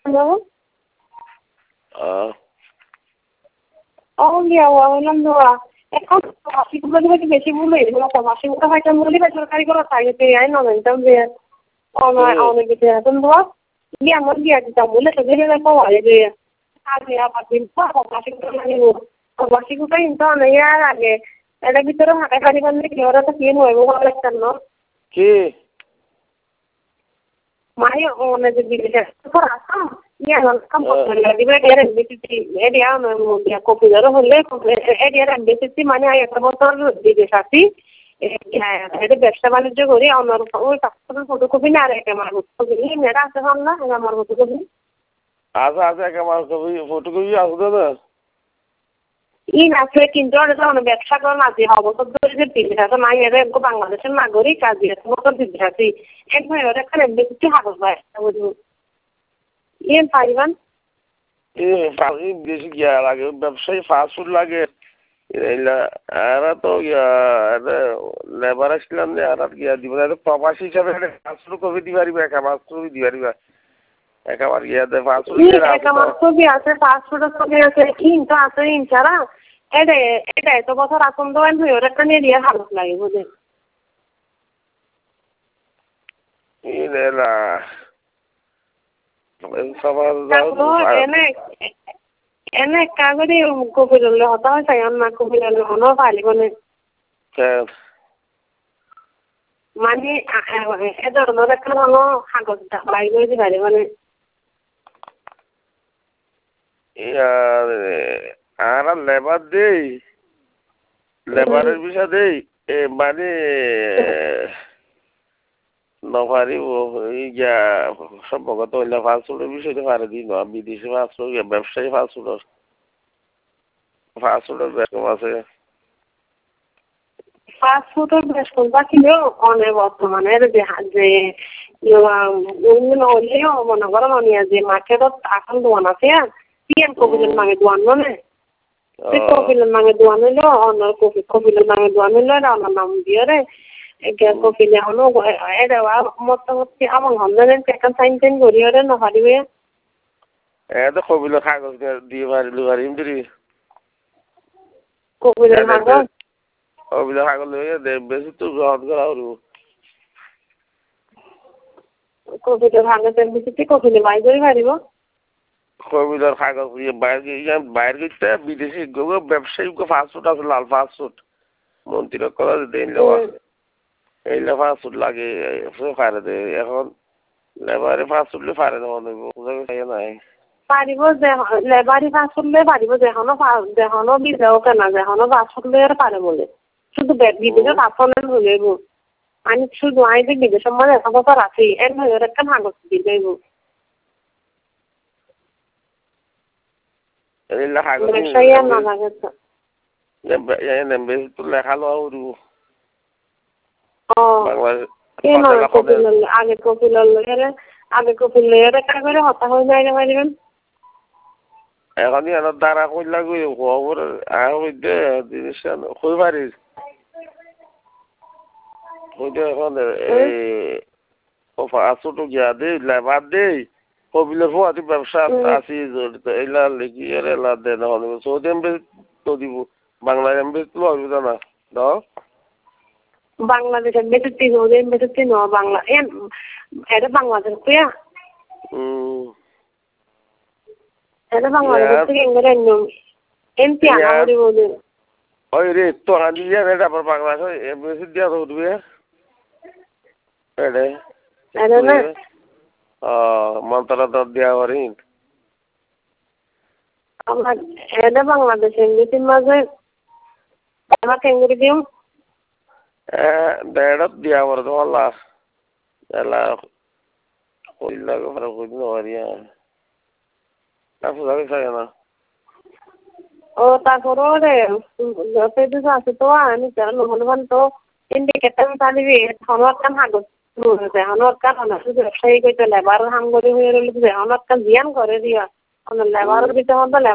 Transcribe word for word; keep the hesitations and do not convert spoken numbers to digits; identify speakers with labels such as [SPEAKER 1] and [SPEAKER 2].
[SPEAKER 1] Hello?
[SPEAKER 2] Uh,
[SPEAKER 1] oh, yeah, well, number. এখন মাসিকগুলো যদি বেশি ভুল হয়ে গেল মাসিকটা হয়তো মূল্য বা সরকারি কোনো চাইতে আই না জানতাম যে অনেক কিছু এখন তো গিয়ে আমার গিয়ে দিতাম বলে সেদিকে দেখো হয় যে আগে আবার দিন মাসিকটা লাগে মাসিকটা কিন্তু অনেক আর আগে এটার ভিতরে হাঁটা খালি করলে কি ওরা তো কি নয় ভালো লাগতাম না
[SPEAKER 2] কি
[SPEAKER 1] মাই ওনে যে বিদেশে পর আসতাম ইয়া কাম করতে দিবে এর বিদেশি এরিয়া মানে কপিদার হলে এরিয়ার বিদেশি মানে একটা বছর বিদেশ আসি এটা ব্যবসা বাণিজ্য করি আমার ওই পাসপোর্টের ফটোকপি না আর আমার ফটোকপি মেয়েরা আছে না আমার ফটোকপি
[SPEAKER 2] আছে আছে আমার ছবি ফটোকপি আছে না
[SPEAKER 1] ই আছে কিন্তু ওরা তো ব্যবসা করে না যে অবসর ধরে যে বিদেশ আছে না এর বাংলাদেশের নাগরিক কাজ দিয়ে বছর বিদেশ আছি এক ভাই ওরা এখানে বেশি হাগজ ভাই ইয়ে পাইবান
[SPEAKER 2] এ পানি বেশি গিয়া লাগে ব্যবসায়ী ফাস্ট ফুড লাগে এলা এরা তো লেবার আসলাম যে আর গিয়া দিব না প্রবাসী হিসাবে ফাস্ট ফুড কবি দিবারি একা মাছ ছবি দিবারি একেবার গিয়া দে ফাস্ট ফুড
[SPEAKER 1] একা মাছ ছবি আছে ফাস্ট ফুডের ছবি আছে ইনটা আছে ইনচারা এটা এটা এত বছর আসন দোয়ান হয়ে ওরা একটা নিয়ে দিয়ে হালত লাগে বুঝে
[SPEAKER 2] ইনেলা
[SPEAKER 1] এনে এনে কাগজে কপিলে হতা হয় তাই না কপিলে হনো পালি বলে মানে এ ধরনের একটা হলো কাগজ বাইরে হইতে পারে মানে
[SPEAKER 2] আর লেবার দেই লেবারের বিষয় দেই এ মানে নভারি ইয়া সম্ভবত হইলে ফাস্টফুডের বিষয়টা পারে দিন বিদেশি ফাস্টফুড ব্যবসায়ী ফাস্টফুডের ফাস্টফুডের বেশম আছে
[SPEAKER 1] ফাস্টফুডের বেশম বাকিলেও অনেক বর্তমানে যে যে হলেও মনে করো নিয়ে যে মার্কেটত এখন দোকান আছে পিএম কপিলের নামে দোকান মানে কপিলের নামে দোকান হইলো অন্য কপি কপিলের নামে দোকান হইলো আমার নাম দিয়ে রে কপিলে হলো এটা মোটামুটি আমার হন্ড্রেড এখন সাইন টাইন করি ওরে নহারিবে
[SPEAKER 2] এত কপিলের কাগজ দিয়ে পারিলি পারিম দিদি
[SPEAKER 1] কপিলের কাগজ
[SPEAKER 2] কপিলের কাগজ লইয়া দে বেশি তো গ্রহণ করা হলো
[SPEAKER 1] কপিলের কাগজের ভিত্তিতে কপিলে বাই করে পারিব
[SPEAKER 2] কপিলের কাগজ বাইরে বাইরে গেছে বিদেশি ব্যবসায়ী ফাস্টফুড আছে লাল ফাস্টফুড মন্ত্রীরা করা দেন লেওয়া এইলে ফাস্টফুড লাগে পারে দে এখন লেবারে ফাস্টফুড পারে না নাই
[SPEAKER 1] পারিব যে লেবারি ফাস্টফুড লে পারিব যেহনো যেহনো বিজাও কেনা যেহনো ফাস্টফুড লে পারে বলে শুধু বিদেশে ফাস্টফুড হলে আমি শুধু আই যে বিদেশের মধ্যে এখন তো রাখি এর ভেতর একটা কাগজ দিয়ে দেব
[SPEAKER 2] এইলে কাগজ
[SPEAKER 1] ব্যবসায়ী আর না লাগে তো
[SPEAKER 2] বেশি তো লেখা লওয়া হরু
[SPEAKER 1] আগে কপিল আগে কপিল একটা করে হতা হয়ে যায় পারিবেন
[SPEAKER 2] এখন এনার দ্বারা কইলা কই খবর আইতে জিনিস কই পারিস ওইটা এখন এই ফাস্টফুড গিয়া দেই লেবার দেই কপিলের ফুয়াতি ব্যবসা আছে জড়িত এইলা লিখি আর এলা দেন হলে সৌদি এমবেসি তো দিব বাংলা এমবেসি তো হবে না ন
[SPEAKER 1] বাংলাদেশ এমবেসি তিন ওদের এমবেসি তিন বাংলা এটা বাংলাদেশ তুইয়া
[SPEAKER 2] হুম
[SPEAKER 1] এটা বাংলাদেশ থেকে এঙ্গরে এমপি আনা করি বলে
[SPEAKER 2] ওই রে তো আনি যায় এটা আবার বাংলাদেশ এমবেসি দিয়া তো উঠবে এডে
[SPEAKER 1] এটা না
[SPEAKER 2] মন্ত্রণালয় তো দেওয়া পারি
[SPEAKER 1] আমার এটা বাংলাদেশ এমবেসির মাঝে আমাকে এঙ্গরে দিও
[SPEAKER 2] দেড়ত দিয়া পরে তো আল্লাহ এলা কইলা করে কই দিন পারিয়া তারপর যাবে থাকে না
[SPEAKER 1] ও তারপরও রে পেটে আছে তো আমি জানো মনে তো ইন্ডিকেটার চালিবি হনর কাম হাগত হনর কাম না শুধু ব্যবসায়ী কইতে লেবার হাম করে হয়ে রইল হনর কাম জিয়ান করে দিয়া লেবার দিতে হবে